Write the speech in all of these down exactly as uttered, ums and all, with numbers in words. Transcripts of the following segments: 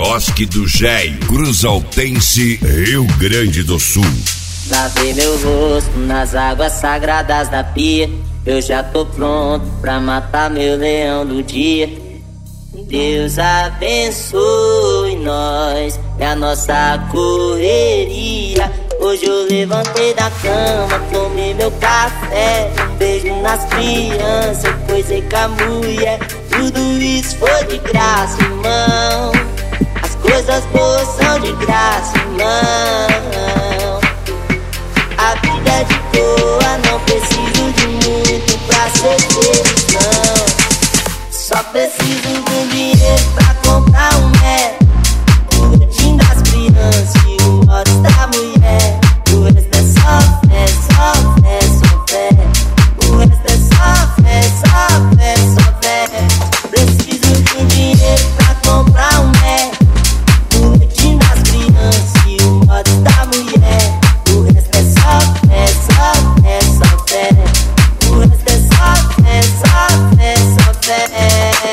Quiosque do Géio, Cruzaltense, Rio Grande do Sul. Lavei meu rosto nas águas sagradas da pia. Eu já tô pronto pra matar meu leão do dia. Deus abençoe nós e a nossa correria. Hoje eu levantei da cama, tomei meu café, beijo nas crianças, coisei com a mulher. Tudo isso foi de graça, irmão. As coisas boas são de graça, irmão. A vida é de boa, não preciso de muito pra ser feliz, não. Só preciso de um dinheiro pra comprar um metro, o leitinho das crianças e o modo da mulher. O resto é só fé, só fé, só fé. O resto é só fé, só fé, só fé. Preciso de um dinheiro pra comprar um metro, o leitinho das crianças e o modo da mulher. O resto é só fé, só fé, só fé. O resto é só fé, só fé, só fé.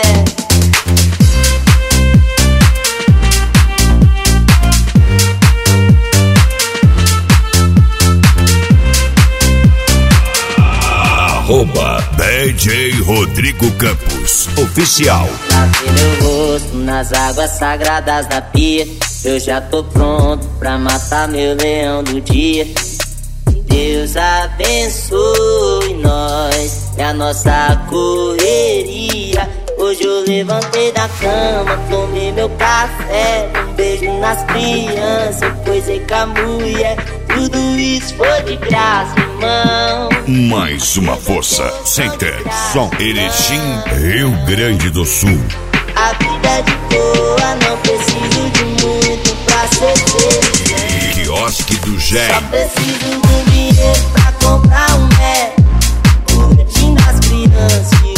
Arroba D J Rodrigo Campos Oficial. Lavei meu rosto nas águas sagradas da pia. Eu já tô pronto pra matar meu leão do dia. Deus abençoe nós e a nossa correria. Hoje eu levantei da cama, tomei meu café, beijo nas crianças, coisei com a mulher. Tudo isso foi de graça, irmão. Mais uma força, Center, Som, Erechim, Rio Grande do Sul. A vida é de boa, não preciso de muito pra ser feliz. Quiosque do Géio. Só preciso de um dinheiro pra comprar um metro, o leitinho das crianças.